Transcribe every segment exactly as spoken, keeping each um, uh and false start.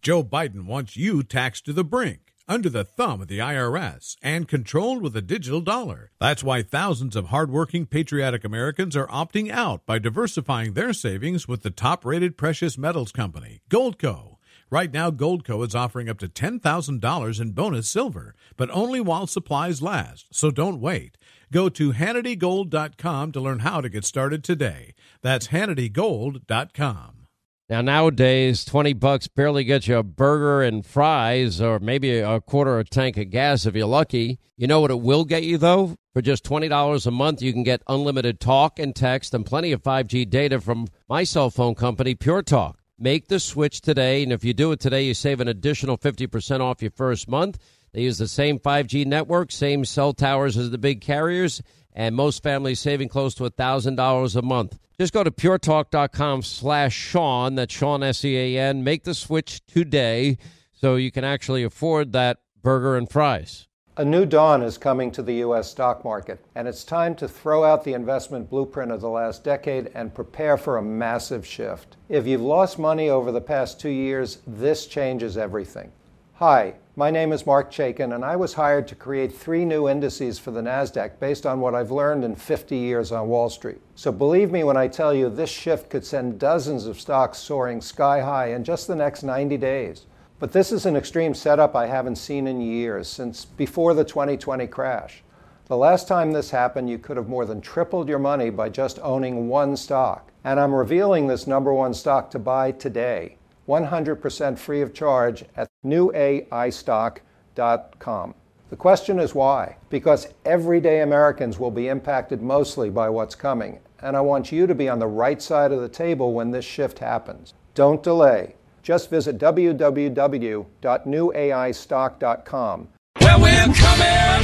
Joe Biden wants you taxed to the brink, under the thumb of the I R S, and controlled with a digital dollar. That's why thousands of hardworking, patriotic Americans are opting out by diversifying their savings with the top-rated precious metals company, Goldco. Right now, Goldco is offering up to ten thousand dollars in bonus silver, but only while supplies last, so don't wait. Go to Hannity Gold dot com to learn how to get started today. That's Hannity Gold dot com. Now, nowadays, twenty bucks barely gets you a burger and fries or maybe a quarter of a tank of gas if you're lucky. You know what it will get you, though? For just twenty dollars a month, you can get unlimited talk and text and plenty of five G data from my cell phone company, Pure Talk. Make the switch today, and if you do it today, you save an additional fifty percent off your first month. They use the same five G network, same cell towers as the big carriers, and most families saving close to one thousand dollars a month. Just go to puretalk.com slash Sean, that's Sean, S E A N. Make the switch today so you can actually afford that burger and fries. A new dawn is coming to the U S stock market, and it's time to throw out the investment blueprint of the last decade and prepare for a massive shift. If you've lost money over the past two years, this changes everything. Hi, my name is Mark Chaikin, and I was hired to create three new indices for the NASDAQ based on what I've learned in fifty years on Wall Street. So believe me when I tell you this shift could send dozens of stocks soaring sky high in just the next ninety days. But this is an extreme setup I haven't seen in years, since before the twenty twenty crash. The last time this happened, you could have more than tripled your money by just owning one stock. And I'm revealing this number one stock to buy today, one hundred percent free of charge at new A I stock dot com. The question is why? Because everyday Americans will be impacted mostly by what's coming, and I want you to be on the right side of the table when this shift happens. Don't delay. Just visit w w w dot new A I stock dot com. Well, we're coming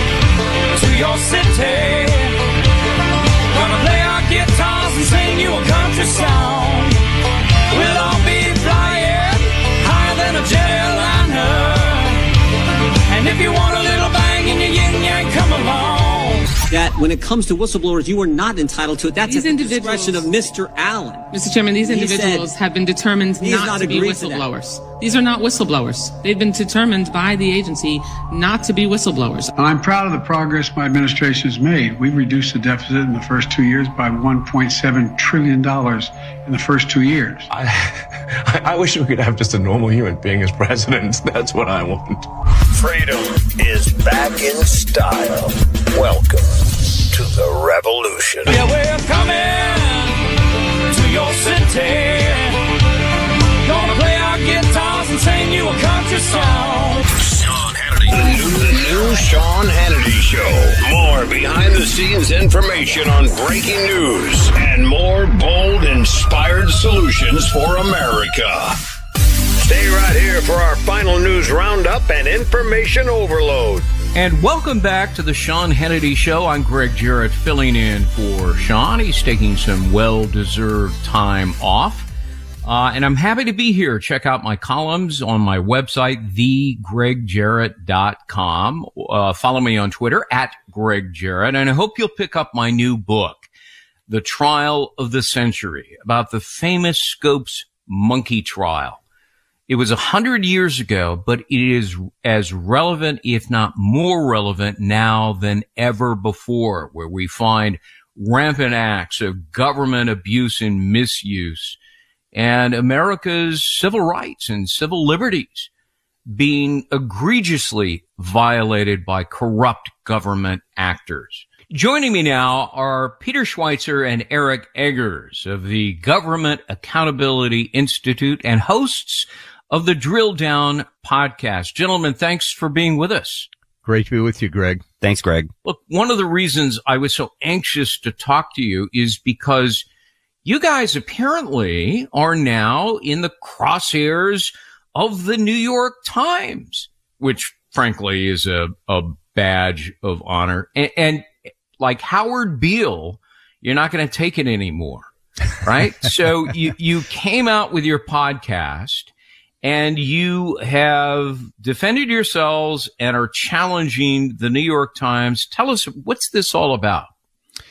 to your city. Gonna play our guitars and sing you a country song. We'll all be flying higher than a jetliner. And if you want a little bang in your yin-yang, come along. That when it comes to whistleblowers, you are not entitled to it. That's these at the discretion of Mister Allen. Mister Chairman, these individuals said, have been determined not, not to be whistleblowers. To these are not whistleblowers. They've been determined by the agency not to be whistleblowers. I'm proud of the progress my administration has made. We've reduced the deficit in the first two years by one point seven trillion dollars in the first two years. I, I wish we could have just a normal human being as president. That's what I want. Freedom is back in style. Welcome to the revolution. Yeah, we're coming to your city. Gonna play our guitars and sing you a country song. Sean Hannity. The new, the new Sean Hannity Show. More behind-the-scenes information on breaking news and more bold, inspired solutions for America. Stay right here for our final news roundup and information overload. And welcome back to the Sean Hannity Show. I'm Greg Jarrett, filling in for Sean. He's taking some well-deserved time off. Uh, and I'm happy to be here. Check out my columns on my website, the greg jarrett dot com. Uh, follow me on Twitter, at Greg Jarrett. And I hope you'll pick up my new book, The Trial of the Century, about the famous Scopes monkey trial. It was a hundred years ago, but it is as relevant, if not more relevant now than ever before, where we find rampant acts of government abuse and misuse and America's civil rights and civil liberties being egregiously violated by corrupt government actors. Joining me now are Peter Schweizer and Eric Eggers of the Government Accountability Institute and hosts of the Drill Down podcast. Gentlemen, thanks for being with us. Great to be with you, Greg. Thanks, Greg. Look, one of the reasons I was so anxious to talk to you is because you guys apparently are now in the crosshairs of the New York Times, which frankly is a, a badge of honor. And, and like Howard Beale, you're not going to take it anymore, right? So you, you came out with your podcast and you have defended yourselves and are challenging the New York Times. Tell us, what's this all about?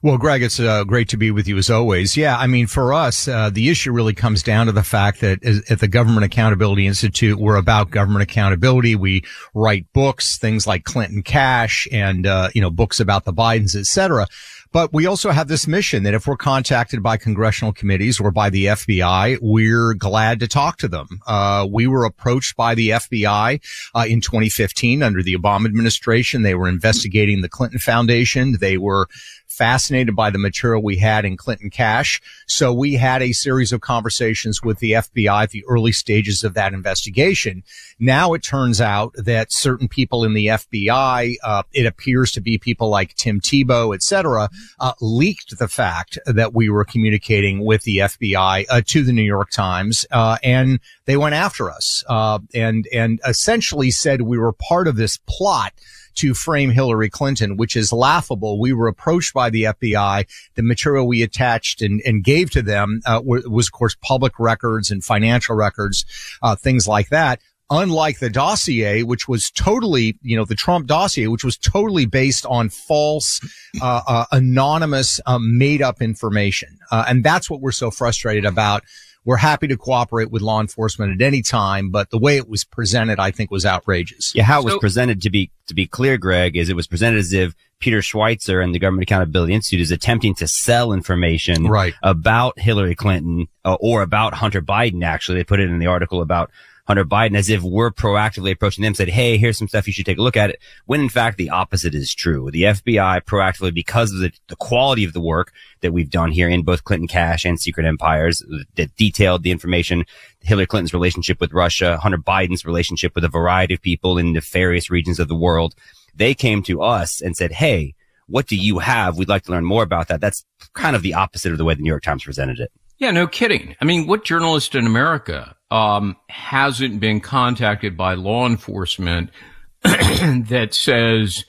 Well, Greg, it's uh, great to be with you as always. Yeah, I mean, for us, uh, the issue really comes down to the fact that as, at the Government Accountability Institute, we're about government accountability. We write books, things like Clinton Cash and, uh, you know, books about the Bidens, et cetera. But we also have this mission that if we're contacted by congressional committees or by the F B I, we're glad to talk to them. Uh, we were approached by the F B I uh, in twenty fifteen under the Obama administration. They were investigating the Clinton Foundation. They were fascinated by the material we had in Clinton Cash. So we had a series of conversations with the F B I at the early stages of that investigation. Now it turns out that certain people in the F B I, uh, it appears to be people like Tim Tebow, et cetera, uh, leaked the fact that we were communicating with the F B I uh, to the New York Times, uh, and they went after us, uh, and, and essentially said we were part of this plot to frame Hillary Clinton, which is laughable. We were approached by the F B I. The material we attached and, and gave to them uh, was, of course, public records and financial records, uh, things like that. Unlike the dossier, which was totally, you know, the Trump dossier, which was totally based on false, uh, uh anonymous, um, made-up information. Uh, and that's what we're so frustrated about. We're happy to cooperate with law enforcement at any time, but the way it was presented, I think, was outrageous. Yeah, how it was so, presented, to be to be clear, Greg, is it was presented as if Peter Schweitzer and the Government Accountability Institute is attempting to sell information right. about Hillary Clinton uh, or about Hunter Biden, actually. They put it in the article about Hunter Biden as if we're proactively approaching them, said, hey, here's some stuff you should take a look at it, when in fact the opposite is true. The F B I proactively, because of the, the quality of the work that we've done here in both Clinton Cash and Secret Empires, that detailed the information, Hillary Clinton's relationship with Russia, Hunter Biden's relationship with a variety of people in nefarious regions of the world, they came to us and said, hey, what do you have? We'd like to learn more about that. That's kind of the opposite of the way the New York Times presented it. Yeah, no kidding. I mean, what journalist in America um, hasn't been contacted by law enforcement that says,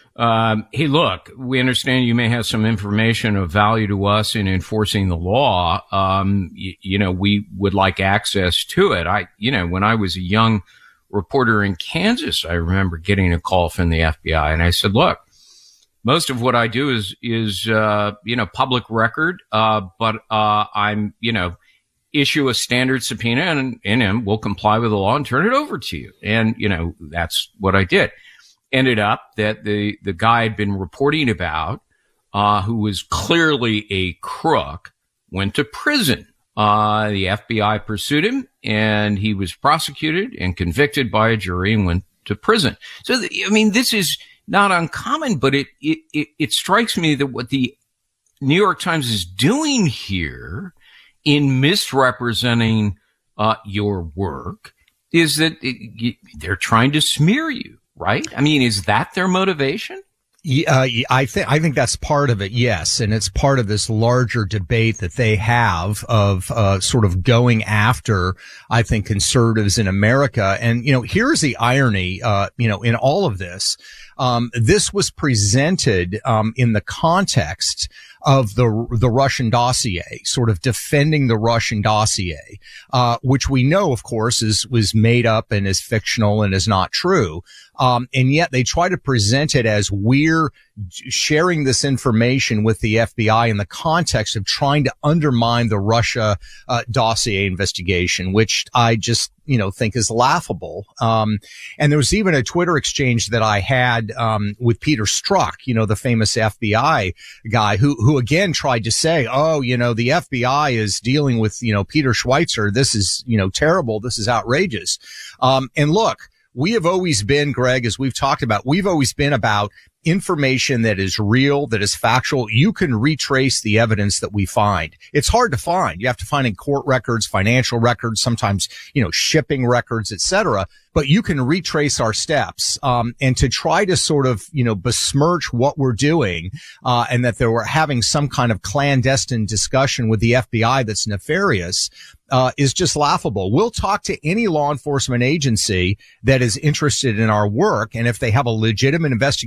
um, hey, look, we understand you may have some information of value to us in enforcing the law. Um, you, you know, we would like access to it. I, you know, when I was a young reporter in Kansas, I remember getting a call from the F B I, and I said, look, most of what I do is, is, uh, you know, public record, uh, but, uh, I'm, you know, issue a standard subpoena and, and we'll comply with the law and turn it over to you. And, you know, that's what I did. Ended up that the, the guy I'd been reporting about, uh, who was clearly a crook, went to prison. Uh, the F B I pursued him and he was prosecuted and convicted by a jury and went to prison. So, the, I mean, this is not uncommon, but it, it, it, it strikes me that what the New York Times is doing here in misrepresenting, uh, your work is that it, they're trying to smear you, right? I mean, is that their motivation? Yeah, uh, I think, I think that's part of it. Yes. And it's part of this larger debate that they have of, uh, sort of going after, I think, conservatives in America. And, you know, here's the irony, uh, you know, in all of this. Um, this was presented, um, in the context of the, the Russian dossier, sort of defending the Russian dossier, uh, which we know, of course, is, was made up and is fictional and is not true. Um, and yet they try to present it as we're sharing this information with the F B I in the context of trying to undermine the Russia, uh, dossier investigation, which I just, you know, think is laughable. Um, and there was even a Twitter exchange that I had, um, with Peter Strzok, you know, the famous F B I guy who, who again tried to say, oh, you know, the F B I is dealing with, you know, Peter Schweitzer. This is, you know, terrible. This is outrageous. Um, and look, we have always been, Greg, as we've talked about, we've always been about information that is real, that is factual. You can retrace the evidence that we find. It's hard to find. You have to find in court records, financial records, sometimes, you know, shipping records, et cetera. But you can retrace our steps. Um, and to try to sort of, you know, besmirch what we're doing, uh, and that they were having some kind of clandestine discussion with the F B I that's nefarious, uh, is just laughable. We'll talk to any law enforcement agency that is interested in our work. And if they have a legitimate investigation going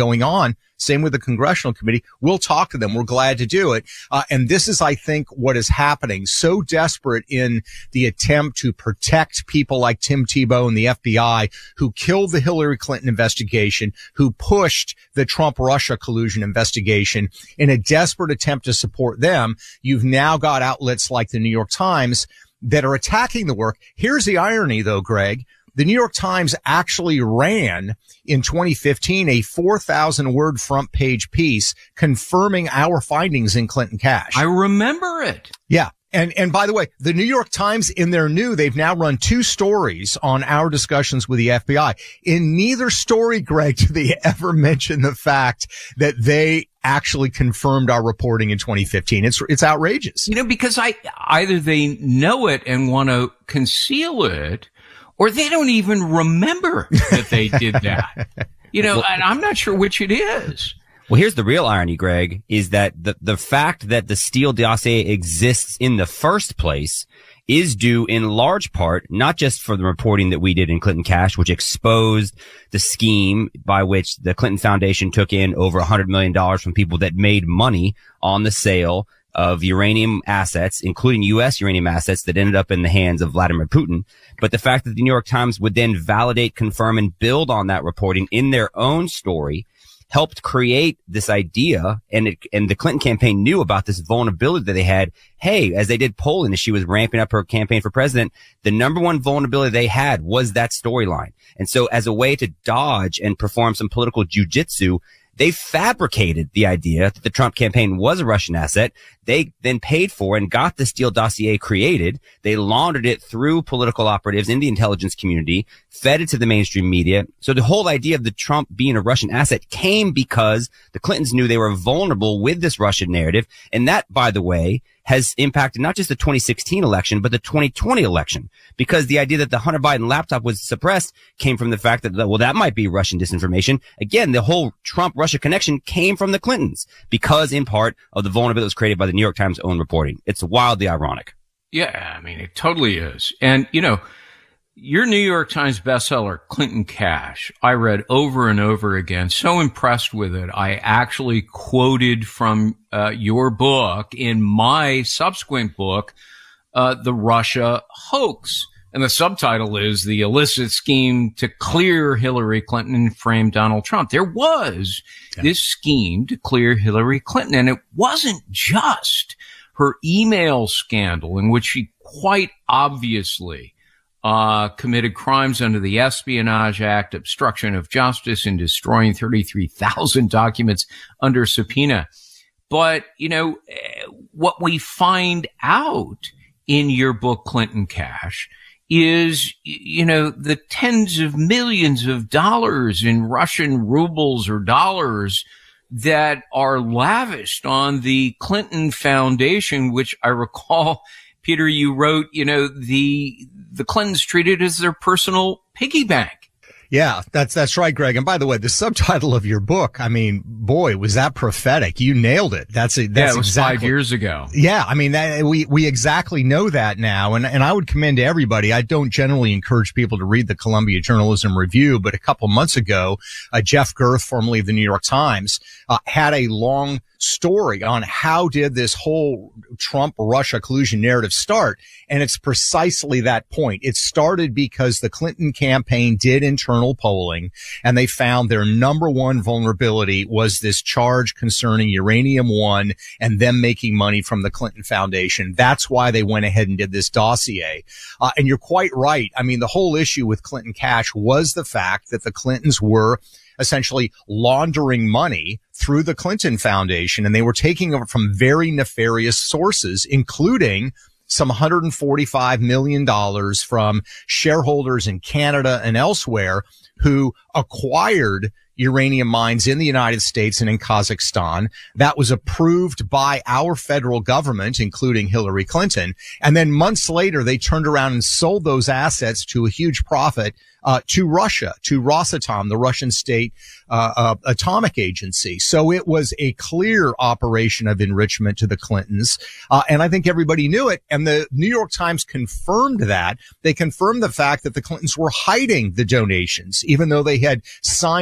going on. Same with the Congressional Committee. We'll talk to them. We're glad to do it. Uh, and this is, I think, what is happening. So desperate in the attempt to protect people like Tim Tebow and the F B I who killed the Hillary Clinton investigation, who pushed the Trump-Russia collusion investigation in a desperate attempt to support them. You've now got outlets like the New York Times that are attacking the work. Here's the irony, though, Greg. The New York Times actually ran in twenty fifteen a four thousand word front page piece confirming our findings in Clinton Cash. I remember it. Yeah. And, and by the way, the New York Times in their new, they've now run two stories on our discussions with the F B I. In neither story, Greg, do they ever mention the fact that they actually confirmed our reporting in twenty fifteen. It's, it's outrageous. You know, because I, either they know it and want to conceal it, or they don't even remember that they did that. You know, and I'm not sure which it is. Well, here's the real irony, Greg, is that the, the fact that the Steele dossier exists in the first place is due in large part, not just for the reporting that we did in Clinton Cash, which exposed the scheme by which the Clinton Foundation took in over one hundred million dollars from people that made money on the sale of uranium assets, including U S uranium assets that ended up in the hands of Vladimir Putin. But the fact that the New York Times would then validate, confirm, and build on that reporting in their own story helped create this idea, and it, and the Clinton campaign knew about this vulnerability that they had. Hey, as they did polling as she was ramping up her campaign for president, the number one vulnerability they had was that storyline. And so as a way to dodge and perform some political jujitsu, they fabricated the idea that the Trump campaign was a Russian asset. They then paid for and got the Steele dossier created. They laundered it through political operatives in the intelligence community, fed it to the mainstream media. So the whole idea of the Trump being a Russian asset came because the Clintons knew they were vulnerable with this Russian narrative. And that, by the way, has impacted not just the twenty sixteen election, but the twenty twenty election, because the idea that the Hunter Biden laptop was suppressed came from the fact that, well, that might be Russian disinformation. Again, the whole Trump-Russia connection came from the Clintons because, in part, of the vulnerability that was created by the New York Times' own reporting. It's wildly ironic. Yeah, I mean, it totally is. And, you know, your New York Times bestseller, Clinton Cash, I read over and over again. So impressed with it. I actually quoted from uh, your book in my subsequent book, uh, The Russia Hoax. And the subtitle is The Illicit Scheme to Clear Hillary Clinton and Frame Donald Trump. There was yeah. this scheme to clear Hillary Clinton, and it wasn't just her email scandal in which she quite obviously Uh, committed crimes under the Espionage Act, obstruction of justice, and destroying thirty-three thousand documents under subpoena. But, you know, what we find out in your book, Clinton Cash, is, you know, the tens of millions of dollars in Russian rubles or dollars that are lavished on the Clinton Foundation, which I recall, Peter, you wrote, you know, the the Clintons treated as their personal piggy bank. Yeah, that's, that's right, Greg. And by the way, the subtitle of your book, I mean, boy, was that prophetic. You nailed it. That's a, that's yeah, it was exactly, five years ago. Yeah. I mean, that, we, we exactly know that now. And, and I would commend to everybody. I don't generally encourage people to read the Columbia Journalism Review, but a couple months ago, uh, Jeff Girth, formerly of the New York Times, uh, had a long story on how did this whole Trump-Russia collusion narrative start. And it's precisely that point. It started because the Clinton campaign did internal polling, and they found their number one vulnerability was this charge concerning Uranium One and them making money from the Clinton Foundation. That's why they went ahead and did this dossier. Uh, and you're quite right. I mean, the whole issue with Clinton Cash was the fact that the Clintons were essentially laundering money through the Clinton Foundation, and they were taking it from very nefarious sources, including some one hundred forty-five million dollars from shareholders in Canada and elsewhere who acquired uranium mines in the United States and in Kazakhstan. That was approved by our federal government, including Hillary Clinton. And then months later, they turned around and sold those assets to a huge profit uh, to Russia, to Rosatom, the Russian state uh, uh, atomic agency. So it was a clear operation of enrichment to the Clintons. Uh, and I think everybody knew it. And the New York Times confirmed that. They confirmed the fact that the Clintons were hiding the donations, even though they had signed a written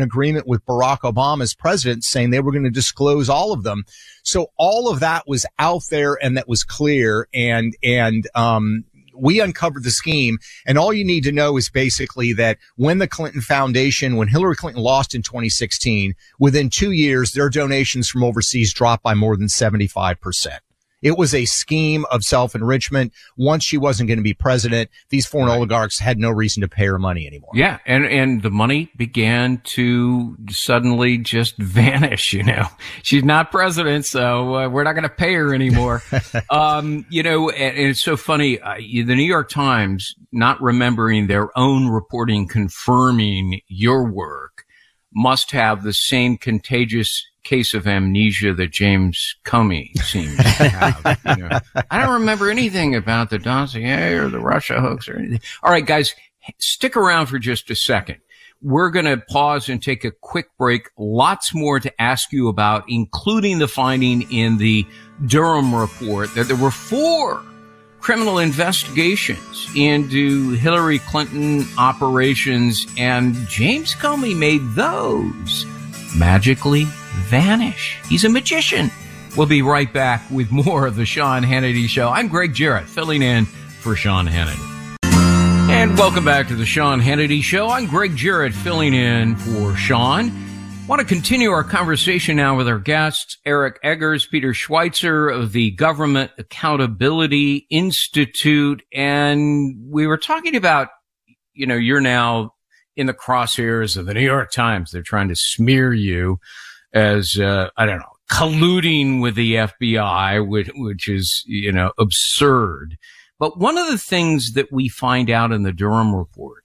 an agreement with Barack Obama as president saying they were going to disclose all of them. So all of that was out there and that was clear. And, and, um, we uncovered the scheme, and all you need to know is basically that when the Clinton Foundation, when Hillary Clinton lost in twenty sixteen, within two years, their donations from overseas dropped by more than seventy-five percent. It was a scheme of self-enrichment. Once she wasn't going to be president, these foreign right. oligarchs had no reason to pay her money anymore. Yeah, and, and the money began to suddenly just vanish, you know. She's not president, so uh, we're not going to pay her anymore. um, you know, and, and it's so funny. Uh, the New York Times, not remembering their own reporting confirming your work, must have the same contagious case of amnesia that James Comey seems to have. You know, I don't remember anything about the dossier or the Russia hoax or anything. All right, guys, stick around for just a second. We're going to pause and take a quick break. Lots more to ask you about, including the finding in the Durham report that there were four criminal investigations into Hillary Clinton operations, and James Comey made those magically vanish. He's a magician. We'll be right back with more of the Sean Hannity Show. I'm Greg Jarrett, filling in for Sean Hannity. And welcome back to the Sean Hannity Show. I'm Greg Jarrett, filling in for Sean. I want to continue our conversation now with our guests, Eric Eggers, Peter Schweitzer of the Government Accountability Institute. And we were talking about, you know, you're now in the crosshairs of the New York Times. They're trying to smear you as, uh, I don't know, colluding with the F B I, which, which is, you know, absurd. But one of the things that we find out in the Durham report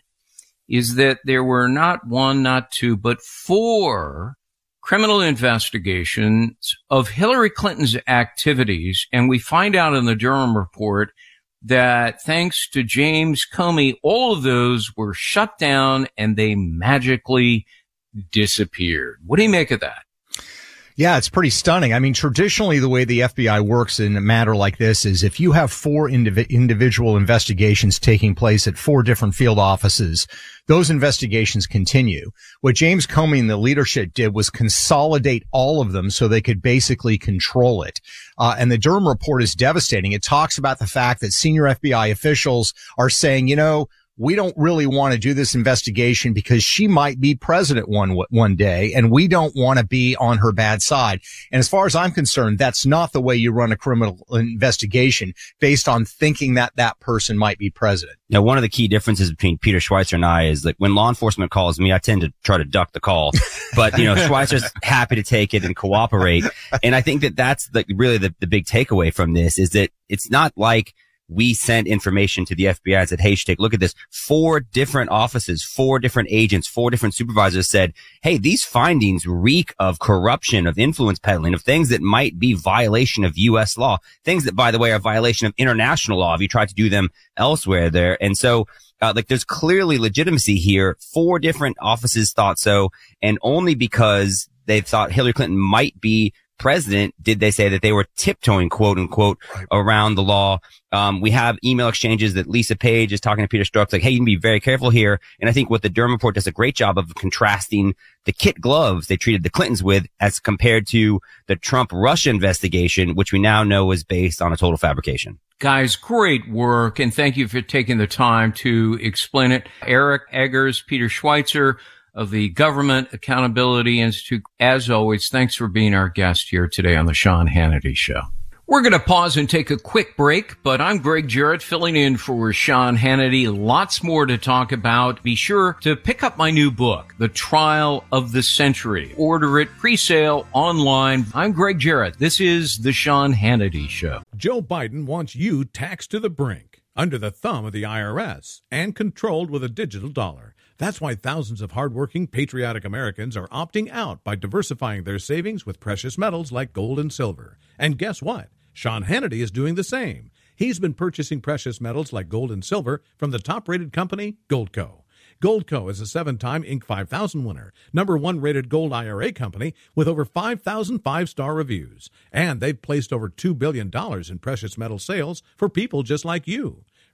is that there were not one, not two, but four criminal investigations of Hillary Clinton's activities. And we find out in the Durham report that thanks to James Comey, all of those were shut down and they magically disappeared. What do you make of that? Yeah, it's pretty stunning. I mean, traditionally, the way the F B I works in a matter like this is if you have four indiv- individual investigations taking place at four different field offices, those investigations continue. What James Comey and the leadership did was consolidate all of them so they could basically control it. Uh, and the Durham report is devastating. It talks about the fact that senior F B I officials are saying, you know, we don't really want to do this investigation because she might be president one, one day, and we don't want to be on her bad side. And as far as I'm concerned, that's not the way you run a criminal investigation based on thinking that that person might be president. Now, one of the key differences between Peter Schweitzer and I is that when law enforcement calls me, I tend to try to duck the call, but, you know, Schweitzer's happy to take it and cooperate. And I think that that's the, really the, the big takeaway from this is that it's not like we sent information to the F B I and said, hey, you should take a look at this. Four different offices, four different agents, four different supervisors said, hey, these findings reek of corruption, of influence peddling, of things that might be violation of U S law, things that, by the way, are violation of international law if you try to do them elsewhere there. And so, uh, like, there's clearly legitimacy here. Four different offices thought so, and only because they thought Hillary Clinton might be president did they say that they were tiptoeing, quote unquote, right, around the law. Um, we have email exchanges that Lisa Page is talking to Peter Strzok, like, hey, you can be very careful here. And I think what the Durham report does a great job of contrasting the kid gloves they treated the Clintons with as compared to the Trump-Russia investigation, which we now know is based on a total fabrication. Guys, great work, and thank you for taking the time to explain it. Eric Eggers, Peter Schweitzer of the Government Accountability Institute. As always, thanks for being our guest here today on the Sean Hannity Show. We're going to pause and take a quick break, but I'm Greg Jarrett filling in for Sean Hannity. Lots more to talk about. Be sure to pick up my new book, The Trial of the Century. Order it pre-sale online. I'm Greg Jarrett. This is the Sean Hannity Show. Joe Biden wants you taxed to the brink, under the thumb of the I R S, and controlled with a digital dollar. That's why thousands of hardworking, patriotic Americans are opting out by diversifying their savings with precious metals like gold and silver. And guess what? Sean Hannity is doing the same. He's been purchasing precious metals like gold and silver from the top-rated company, Goldco. Goldco is a seven-time Inc five thousand winner, number one rated gold I R A company with over five thousand five-star reviews. And they've placed over two billion dollars in precious metal sales for people just like you.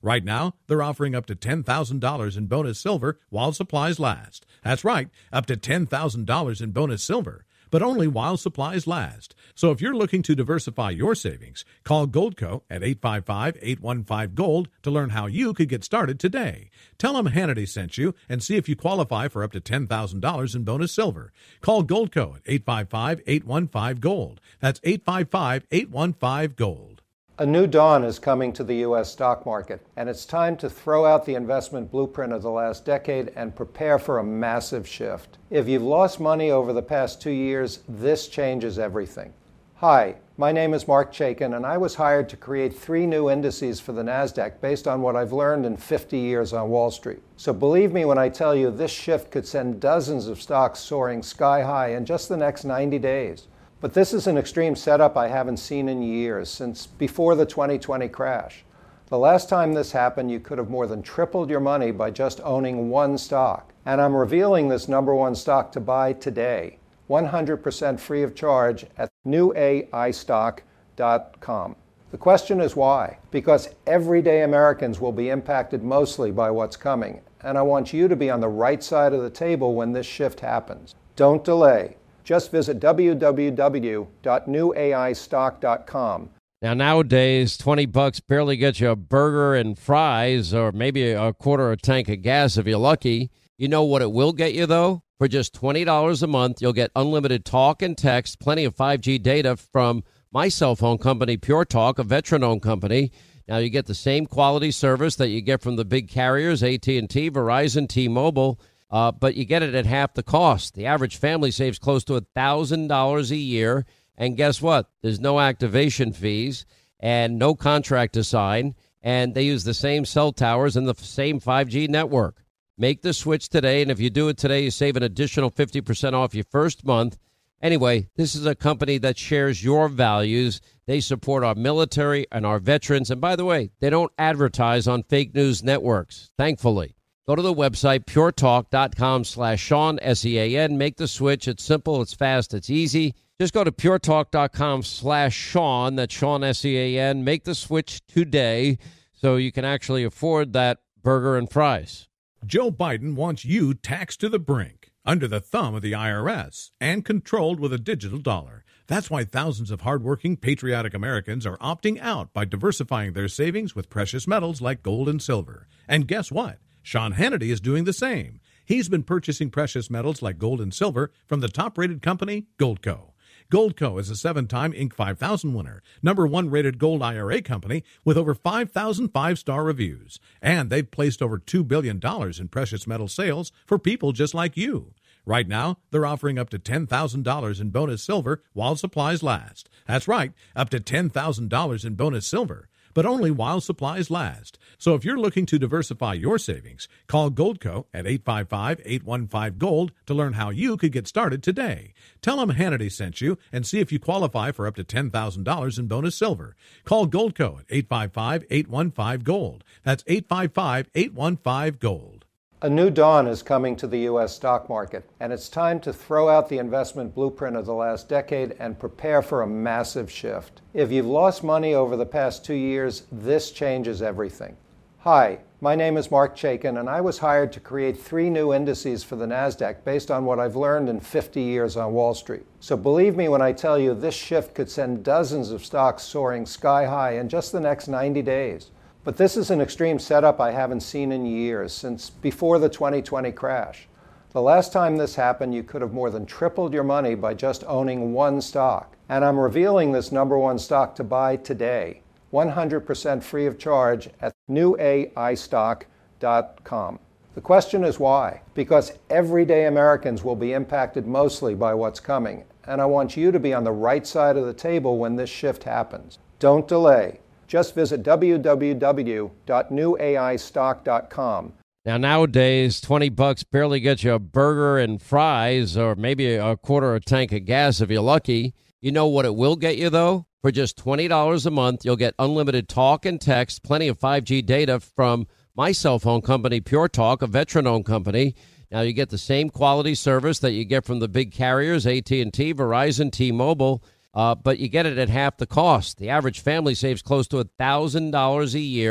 Right now, they're offering up to ten thousand dollars in bonus silver while supplies last. That's right, up to ten thousand dollars in bonus silver, but only while supplies last. So if you're looking to diversify your savings, call Goldco at eight five five, eight one five, GOLD to learn how you could get started today. Tell them Hannity sent you and see if you qualify for up to ten thousand dollars in bonus silver. Call Goldco at eight five five, eight one five, GOLD. That's eight five five, eight one five, GOLD. A new dawn is coming to the U S stock market, and it's time to throw out the investment blueprint of the last decade and prepare for a massive shift. If you've lost money over the past two years, this changes everything. Hi, my name is Mark Chaikin, and I was hired to create three new indices for the NASDAQ based on what I've learned in fifty years on Wall Street. So believe me when I tell you this shift could send dozens of stocks soaring sky high in just the next ninety days. But this is an extreme setup I haven't seen in years, since before the twenty twenty crash. The last time this happened, you could have more than tripled your money by just owning one stock. And I'm revealing this number one stock to buy today, one hundred percent free of charge at new A I stock dot com. The question is why? Because everyday Americans will be impacted mostly by what's coming, and I want you to be on the right side of the table when this shift happens. Don't delay. Just visit w w w dot new A I stock dot com. Now, nowadays, twenty bucks barely gets you a burger and fries or maybe a quarter of a tank of gas if you're lucky. You know what it will get you, though? For just twenty dollars a month, you'll get unlimited talk and text, plenty of five G data from my cell phone company, Pure Talk, a veteran-owned company. Now, you get the same quality service that you get from the big carriers, A T and T, Verizon, T-Mobile. Uh, but you get it at half the cost. The average family saves close to one thousand dollars a year. And guess what? There's no activation fees and no contract to sign. And they use the same cell towers and the same five G network. Make the switch today. And if you do it today, you save an additional fifty percent off your first month. Anyway, this is a company that shares your values. They support our military and our veterans. And by the way, they don't advertise on fake news networks, thankfully. Go to the website, pure talk dot com slash Sean, S E A N. Make the switch. It's simple, it's fast, it's easy. Just go to pure talk dot com slash Sean, that's Sean, S E A N. Make the switch today so you can actually afford that burger and fries. Joe Biden wants you taxed to the brink, under the thumb of the I R S, and controlled with a digital dollar. That's why thousands of hardworking, patriotic Americans are opting out by diversifying their savings with precious metals like gold and silver. And guess what? Sean Hannity is doing the same. He's been purchasing precious metals like gold and silver from the top-rated company, Goldco. Goldco is a seven-time Inc five thousand winner, number one rated gold I R A company with over five thousand five-star reviews. And they've placed over two billion dollars in precious metal sales for people just like you. Right now, they're offering up to ten thousand dollars in bonus silver while supplies last. That's right, up to ten thousand dollars in bonus silver, but only while supplies last. So if you're looking to diversify your savings, call Goldco at eight five five, eight one five, GOLD to learn how you could get started today. Tell them Hannity sent you and see if you qualify for up to ten thousand dollars in bonus silver. Call Goldco at eight five five, eight one five, GOLD. That's eight five five, eight one five, GOLD. A new dawn is coming to the U S stock market, and it's time to throw out the investment blueprint of the last decade and prepare for a massive shift. If you've lost money over the past two years, this changes everything. Hi, my name is Mark Chaikin, and I was hired to create three new indices for the NASDAQ based on what I've learned in fifty years on Wall Street. So believe me when I tell you this shift could send dozens of stocks soaring sky high in just the next ninety days. But this is an extreme setup I haven't seen in years, since before the twenty twenty crash. The last time this happened, you could have more than tripled your money by just owning one stock. And I'm revealing this number one stock to buy today, one hundred percent free of charge at new A I stock dot com. The question is why? Because everyday Americans will be impacted mostly by what's coming, and I want you to be on the right side of the table when this shift happens. Don't delay. Just visit w w w dot new A I stock dot com. Now, nowadays, twenty bucks barely gets you a burger and fries or maybe a quarter of a tank of gas if you're lucky. You know what it will get you, though? For just twenty dollars a month, you'll get unlimited talk and text, plenty of five G data from my cell phone company, Pure Talk, a veteran-owned company. Now, you get the same quality service that you get from the big carriers, A T and T, Verizon, T-Mobile. Uh, but you get it at half the cost. The average family saves close to one thousand dollars a year.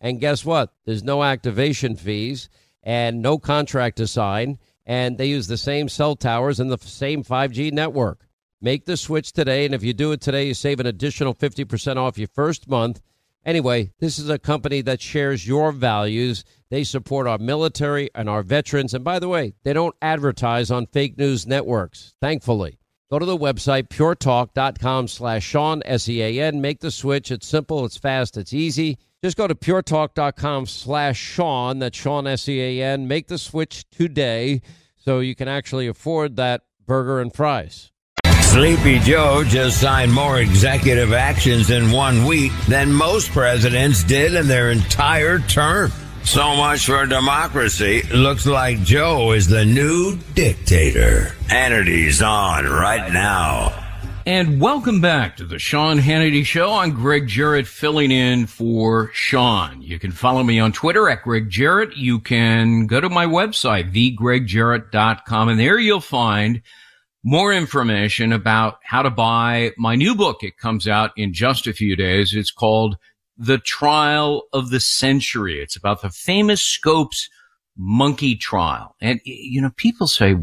And guess what? There's no activation fees and no contract to sign. And they use the same cell towers and the same five G network. Make the switch today. And if you do it today, you save an additional fifty percent off your first month. Anyway, this is a company that shares your values. They support our military and our veterans. And by the way, they don't advertise on fake news networks, thankfully. Go to the website, puretalk.com slash Sean, S E A N. Make the switch. It's simple. It's fast. It's easy. Just go to puretalk.com slash Sean. That's Sean, S E A N. Make the switch today so you can actually afford that burger and fries. Sleepy Joe just signed more executive actions in one week than most presidents did in their entire term. So much for democracy. Looks like Joe is the new dictator. Hannity's on right now. And welcome back to the Sean Hannity Show. I'm Greg Jarrett, filling in for Sean. You can follow me on Twitter at Greg Jarrett. You can go to my website, the greg jarrett dot com, and there you'll find more information about how to buy my new book. It comes out in just a few days. It's called The Trial of the Century. It's about the famous Scopes monkey trial. And, you know, people say,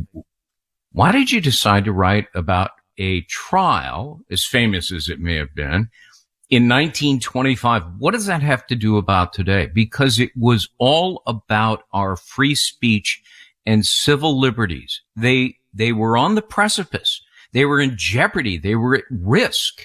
why did you decide to write about a trial, as famous as it may have been, in nineteen twenty-five? What does that have to do about today? Because it was all about our free speech and civil liberties. They, they were on the precipice. They were in jeopardy. They were at risk.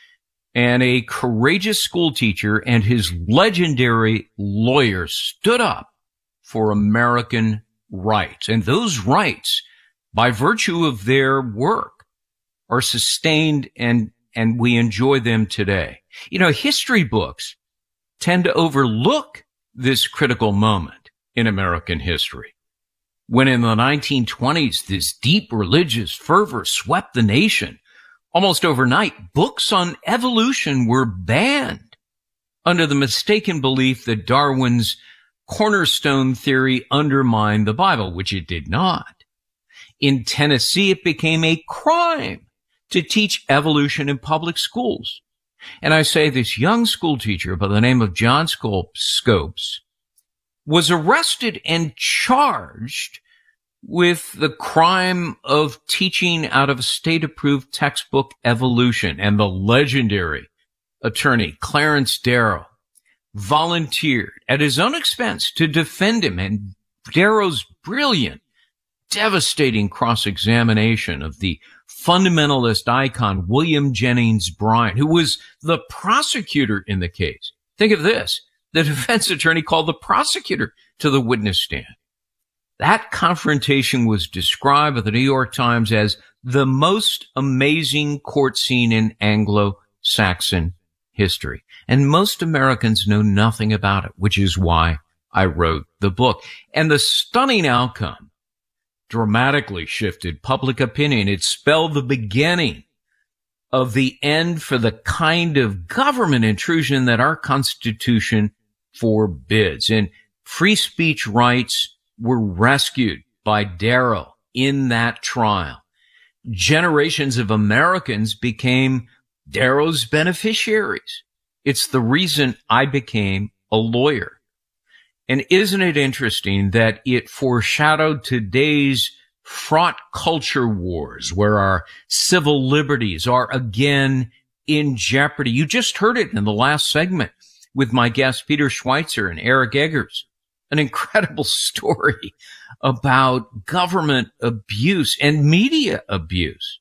And a courageous school teacher and his legendary lawyer stood up for American rights. And those rights, by virtue of their work, are sustained, and, and we enjoy them today. You know, history books tend to overlook this critical moment in American history. When in the nineteen twenties, this deep religious fervor swept the nation, almost overnight, books on evolution were banned under the mistaken belief that Darwin's cornerstone theory undermined the Bible, which it did not. In Tennessee, it became a crime to teach evolution in public schools. And I say this young school teacher by the name of John Scopes was arrested and charged with the crime of teaching out of a state-approved textbook evolution. And the legendary attorney Clarence Darrow volunteered at his own expense to defend him. And Darrow's brilliant, devastating cross-examination of the fundamentalist icon William Jennings Bryan, who was the prosecutor in the case. Think of this. The defense attorney called the prosecutor to the witness stand. That confrontation was described by the New York Times as the most amazing court scene in Anglo-Saxon history. And most Americans know nothing about it, which is why I wrote the book. And the stunning outcome dramatically shifted public opinion. It spelled the beginning of the end for the kind of government intrusion that our Constitution forbids. And free speech rights were rescued by Darrow in that trial. Generations of Americans became Darrow's beneficiaries. It's the reason I became a lawyer. And isn't it interesting that it foreshadowed today's fraught culture wars where our civil liberties are again in jeopardy? You just heard it in the last segment with my guests, Peter Schweitzer and Eric Eggers. An incredible story about government abuse and media abuse.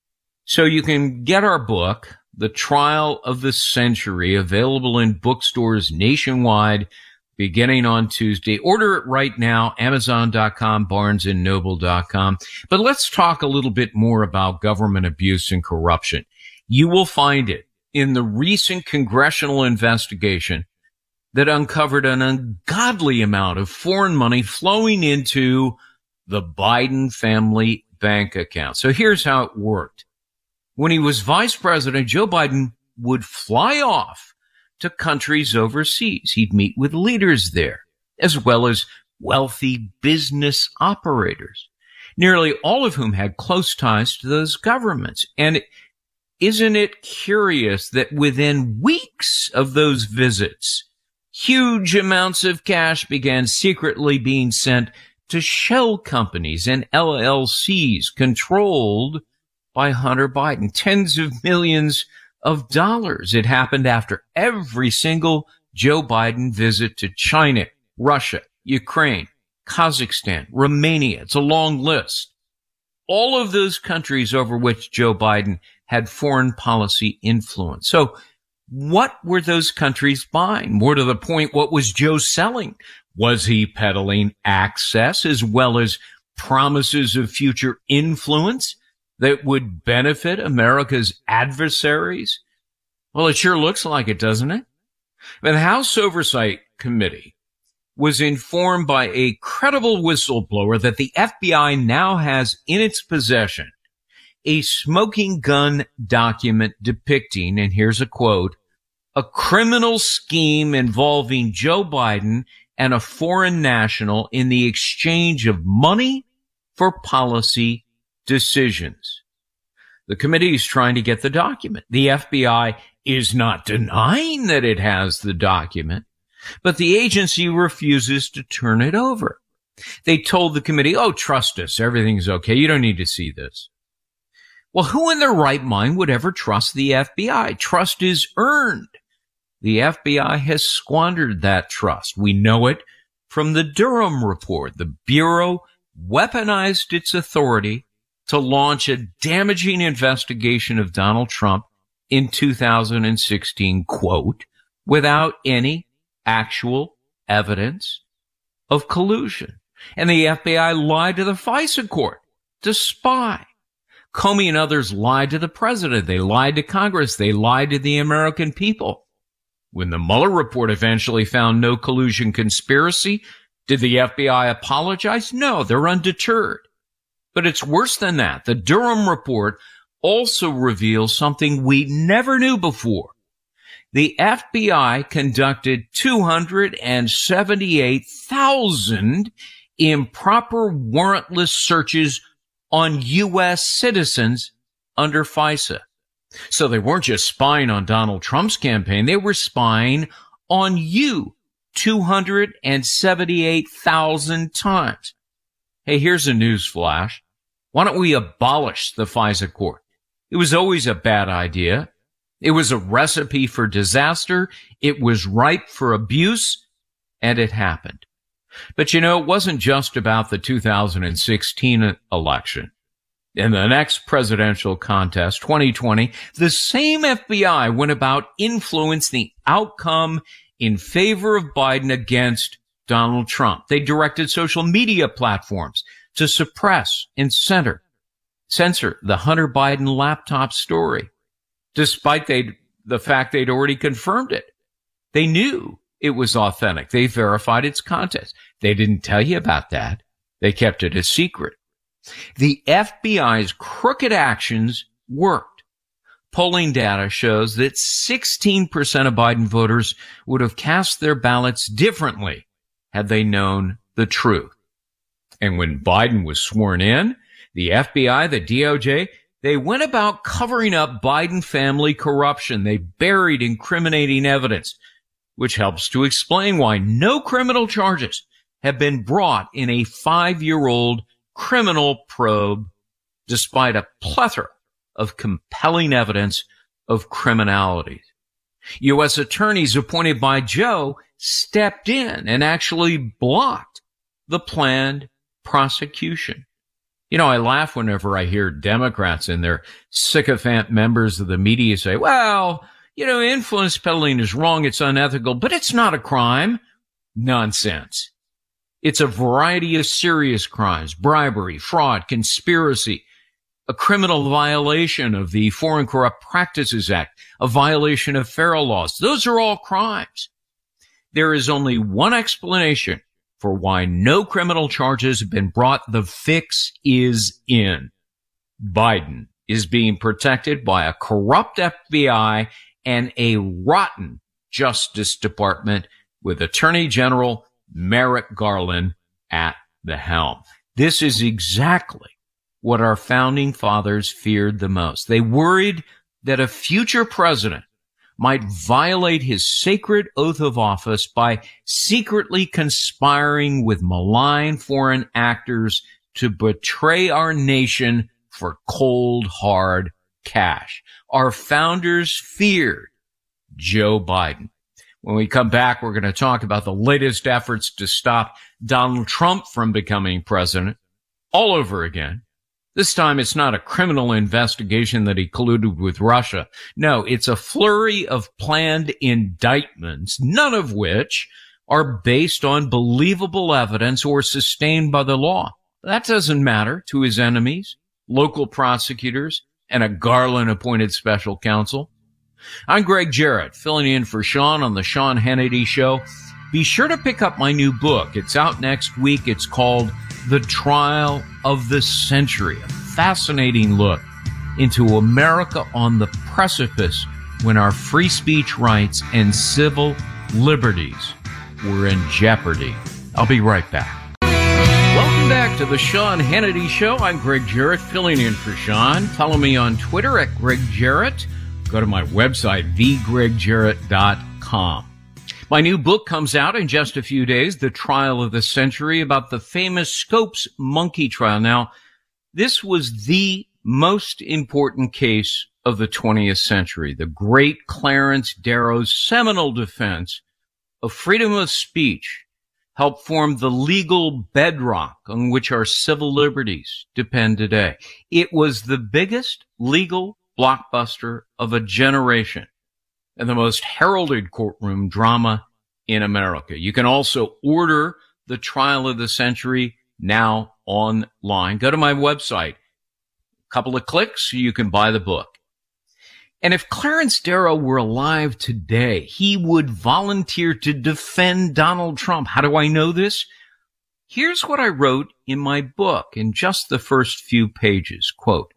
So you can get our book, The Trial of the Century, available in bookstores nationwide beginning on Tuesday. Order it right now, amazon dot com, barnes and noble dot com. But let's talk a little bit more about government abuse and corruption. You will find it in the recent congressional investigation that uncovered an ungodly amount of foreign money flowing into the Biden family bank account. So here's how it worked. When he was vice president, Joe Biden would fly off to countries overseas. He'd meet with leaders there, as well as wealthy business operators, nearly all of whom had close ties to those governments. And isn't it curious that within weeks of those visits, Huge amounts of cash began secretly being sent to shell companies and L L Cs controlled by Hunter Biden. Tens of millions of dollars. It happened after every single Joe Biden visit to China, Russia, Ukraine, Kazakhstan, Romania. It's a long list. All of those countries over which Joe Biden had foreign policy influence. So what were those countries buying? More to the point, what was Joe selling? Was he peddling access as well as promises of future influence that would benefit America's adversaries? Well, it sure looks like it, doesn't it? The House Oversight Committee was informed by a credible whistleblower that the F B I now has in its possession a smoking gun document depicting, and here's a quote, a criminal scheme involving Joe Biden and a foreign national in the exchange of money for policy decisions. The committee is trying to get the document. The F B I is not denying that it has the document, but the agency refuses to turn it over. They told the committee, oh, trust us, everything's okay, you don't need to see this. Well, who in their right mind would ever trust the F B I? Trust is earned. The F B I has squandered that trust. We know it from the Durham report. The Bureau weaponized its authority to launch a damaging investigation of Donald Trump in two thousand sixteen, quote, without any actual evidence of collusion. And the F B I lied to the FISA court to spy. Comey and others lied to the president. They lied to Congress. They lied to the American people. When the Mueller report eventually found no collusion conspiracy, did the F B I apologize? No, they're undeterred. But it's worse than that. The Durham report also reveals something we never knew before. The F B I conducted two hundred seventy-eight thousand improper warrantless searches on U S citizens under FISA. So they weren't just spying on Donald Trump's campaign, they were spying on you two hundred seventy-eight thousand times. Hey, here's a news flash. Why don't we abolish the FISA court? It was always a bad idea. It was a recipe for disaster. It was ripe for abuse, and it happened. But you know, it wasn't just about the two thousand sixteen election. In the next presidential contest, twenty twenty, the same F B I went about influencing the outcome in favor of Biden against Donald Trump. They directed social media platforms to suppress and censor, censor the Hunter Biden laptop story, despite they'd, the fact they'd already confirmed it. They knew it was authentic. They verified its content. They didn't tell you about that. They kept it a secret. The F B I's crooked actions worked. Polling data shows that sixteen percent of Biden voters would have cast their ballots differently had they known the truth. And when Biden was sworn in, the F B I, the D O J, they went about covering up Biden family corruption. They buried incriminating evidence, which helps to explain why no criminal charges have been brought in a five-year-old criminal probe, despite a plethora of compelling evidence of criminality. U S attorneys appointed by Joe stepped in and actually blocked the planned prosecution. You know, I laugh whenever I hear Democrats and their sycophant members of the media say, well, you know, influence peddling is wrong, it's unethical, but it's not a crime. Nonsense. It's a variety of serious crimes: bribery, fraud, conspiracy, a criminal violation of the Foreign Corrupt Practices Act, a violation of federal laws. Those are all crimes. There is only one explanation for why no criminal charges have been brought. The fix is in. Biden is being protected by a corrupt F B I and a rotten Justice Department with Attorney General Merrick Garland at the helm. This is exactly what our founding fathers feared the most. They worried that a future president might violate his sacred oath of office by secretly conspiring with malign foreign actors to betray our nation for cold, hard cash. Our founders feared Joe Biden. When we come back, we're going to talk about the latest efforts to stop Donald Trump from becoming president all over again. This time, it's not a criminal investigation that he colluded with Russia. No, it's a flurry of planned indictments, none of which are based on believable evidence or sustained by the law. That doesn't matter to his enemies, local prosecutors, and a Garland-appointed special counsel. I'm Greg Jarrett, filling in for Sean on the Sean Hannity Show. Be sure to pick up my new book. It's out next week. It's called The Trial of the Century, a fascinating look into America on the precipice when our free speech rights and civil liberties were in jeopardy. I'll be right back. Welcome back to the Sean Hannity Show. I'm Greg Jarrett, filling in for Sean. Follow me on Twitter at Greg Jarrett. Go to my website, the greg jarrett dot com. My new book comes out in just a few days, The Trial of the Century, about the famous Scopes monkey trial. Now, this was the most important case of the twentieth century, the great Clarence Darrow's seminal defense of freedom of speech helped form the legal bedrock on which our civil liberties depend today. It was the biggest legal blockbuster of a generation and the most heralded courtroom drama in America. You can also order The Trial of the Century now online. Go to my website. A couple of clicks, you can buy the book. And if Clarence Darrow were alive today, he would volunteer to defend Donald Trump. How do I know this? Here's what I wrote in my book in just the first few pages. Quote,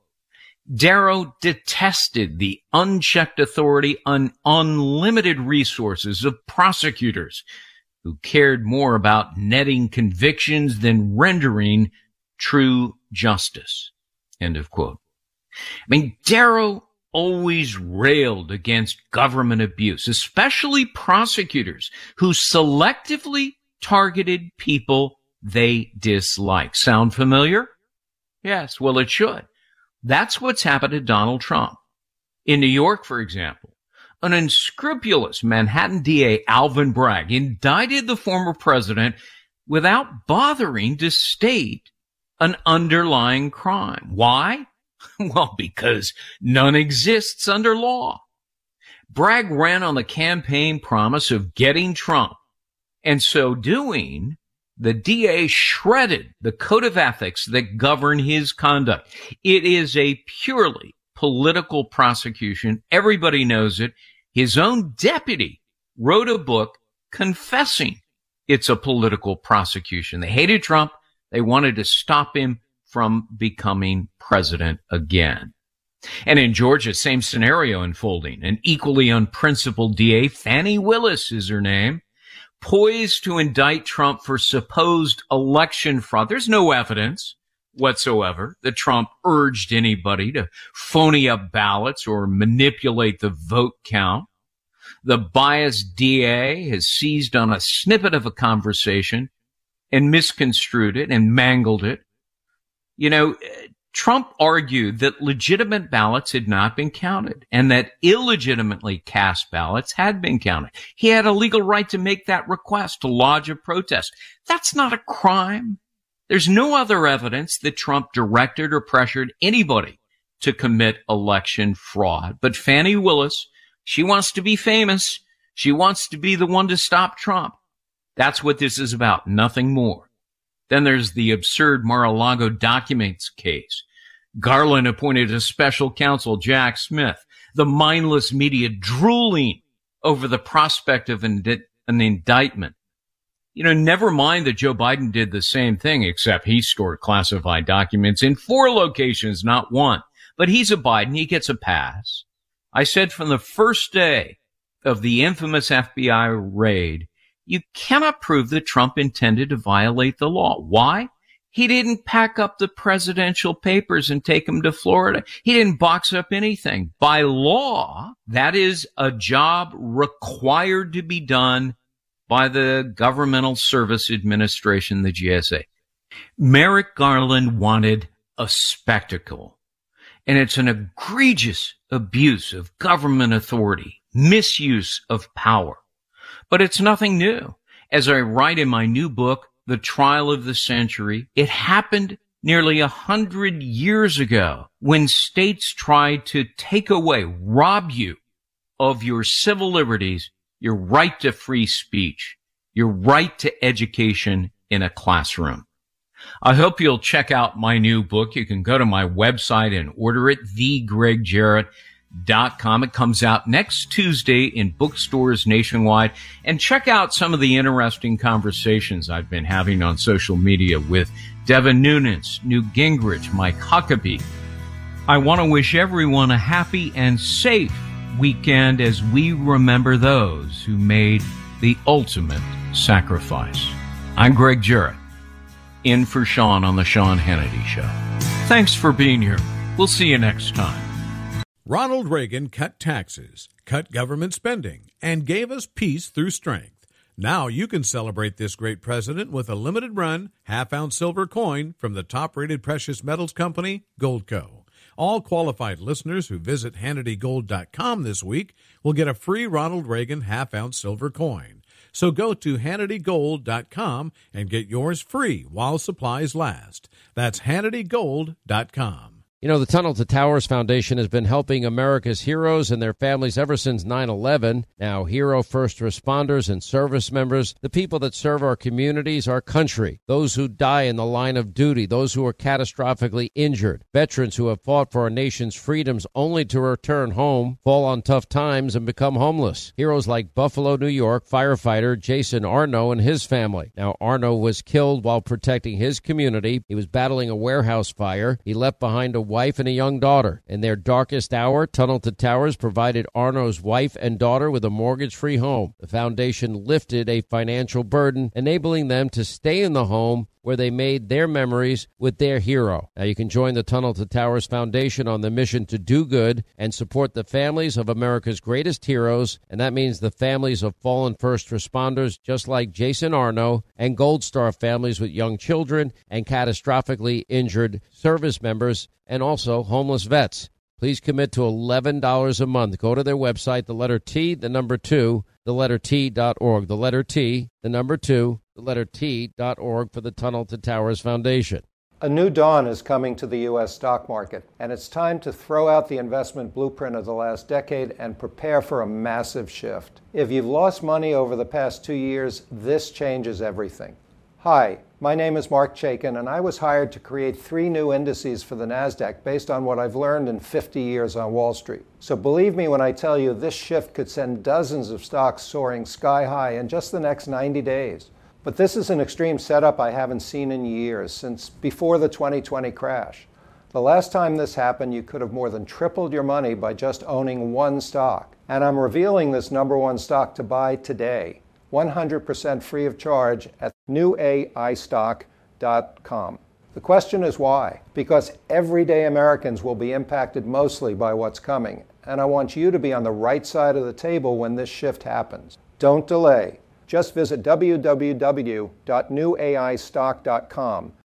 Darrow detested the unchecked authority and unlimited resources of prosecutors who cared more about netting convictions than rendering true justice. End of quote. I mean, Darrow always railed against government abuse, especially prosecutors who selectively targeted people they dislike. Sound familiar? Yes, well, it should. That's what's happened to Donald Trump. In New York, for example, an unscrupulous Manhattan D A, Alvin Bragg, indicted the former president without bothering to state an underlying crime. Why? Well, because none exists under law. Bragg ran on the campaign promise of getting Trump, and so doing, the D A shredded the code of ethics that govern his conduct. It is a purely political prosecution. Everybody knows it. His own deputy wrote a book confessing it's a political prosecution. They hated Trump. They wanted to stop him from becoming president again. And in Georgia, same scenario unfolding. An equally unprincipled D A, Fannie Willis is her name, poised to indict Trump for supposed election fraud. There's no evidence whatsoever that Trump urged anybody to phony up ballots or manipulate the vote count. The biased D A has seized on a snippet of a conversation and misconstrued it and mangled it. You know, Trump argued that legitimate ballots had not been counted and that illegitimately cast ballots had been counted. He had a legal right to make that request, to lodge a protest. That's not a crime. There's no other evidence that Trump directed or pressured anybody to commit election fraud. But Fannie Willis, she wants to be famous. She wants to be the one to stop Trump. That's what this is about, nothing more. Then there's the absurd Mar-a-Lago documents case. Garland appointed a special counsel, Jack Smith. The mindless media drooling over the prospect of an, an indictment. You know, never mind that Joe Biden did the same thing, except he stored classified documents in four locations, not one. But he's a Biden. He gets a pass. I said from the first day of the infamous F B I raid, you cannot prove that Trump intended to violate the law. Why? He didn't pack up the presidential papers and take them to Florida. He didn't box up anything. By law, that is a job required to be done by the Governmental Service Administration, the G S A. Merrick Garland wanted a spectacle, and it's an egregious abuse of government authority, misuse of power. But it's nothing new. As I write in my new book, The Trial of the Century, it happened nearly a hundred years ago when states tried to take away, rob you of your civil liberties, your right to free speech, your right to education in a classroom. I hope you'll check out my new book. You can go to my website and order it, the greg jarrett dot com. It comes out next Tuesday in bookstores nationwide. And check out some of the interesting conversations I've been having on social media with Devin Nunes, Newt Gingrich, Mike Huckabee. I want to wish everyone a happy and safe weekend as we remember those who made the ultimate sacrifice. I'm Greg Jarrett, in for Sean on the Sean Hannity Show. Thanks for being here. We'll see you next time. Ronald Reagan cut taxes, cut government spending, and gave us peace through strength. Now you can celebrate this great president with a limited run, half-ounce silver coin from the top-rated precious metals company, Goldco. All qualified listeners who visit Hannity Gold dot com this week will get a free Ronald Reagan half-ounce silver coin. So go to Hannity Gold dot com and get yours free while supplies last. That's Hannity Gold dot com. You know, the Tunnel to Towers Foundation has been helping America's heroes and their families ever since nine eleven. Now, hero first responders and service members, the people that serve our communities, our country, those who die in the line of duty, those who are catastrophically injured, veterans who have fought for our nation's freedoms only to return home, fall on tough times, and become homeless. Heroes like Buffalo, New York firefighter Jason Arno and his family. Now, Arno was killed while protecting his community. He was battling a warehouse fire. He left behind a wife and a young daughter. In their darkest hour, Tunnel to Towers provided Arno's wife and daughter with a mortgage-free home. The foundation lifted a financial burden, enabling them to stay in the home where they made their memories with their hero. Now you can join the Tunnel to Towers Foundation on the mission to do good and support the families of America's greatest heroes, and that means the families of fallen first responders just like Jason Arno, and Gold Star families with young children and catastrophically injured service members, and also homeless vets. Please commit to eleven dollars a month. Go to their website, the letter T, the number two, the letter T dot org. The letter T, the number two, the letter T dot org for the Tunnel to Towers Foundation. A new dawn is coming to the U S stock market, and it's time to throw out the investment blueprint of the last decade and prepare for a massive shift. If you've lost money over the past two years, this changes everything. Hi, my name is Mark Chaikin, and I was hired to create three new indices for the NASDAQ based on what I've learned in fifty years on Wall Street. So believe me when I tell you this shift could send dozens of stocks soaring sky high in just the next ninety days. But this is an extreme setup I haven't seen in years, since before the twenty twenty crash. The last time this happened, you could have more than tripled your money by just owning one stock. And I'm revealing this number one stock to buy today, one hundred percent free of charge at new A I stock dot com. The question is why? Because everyday Americans will be impacted mostly by what's coming, and I want you to be on the right side of the table when this shift happens. Don't delay. Just visit w w w dot new A I stock dot com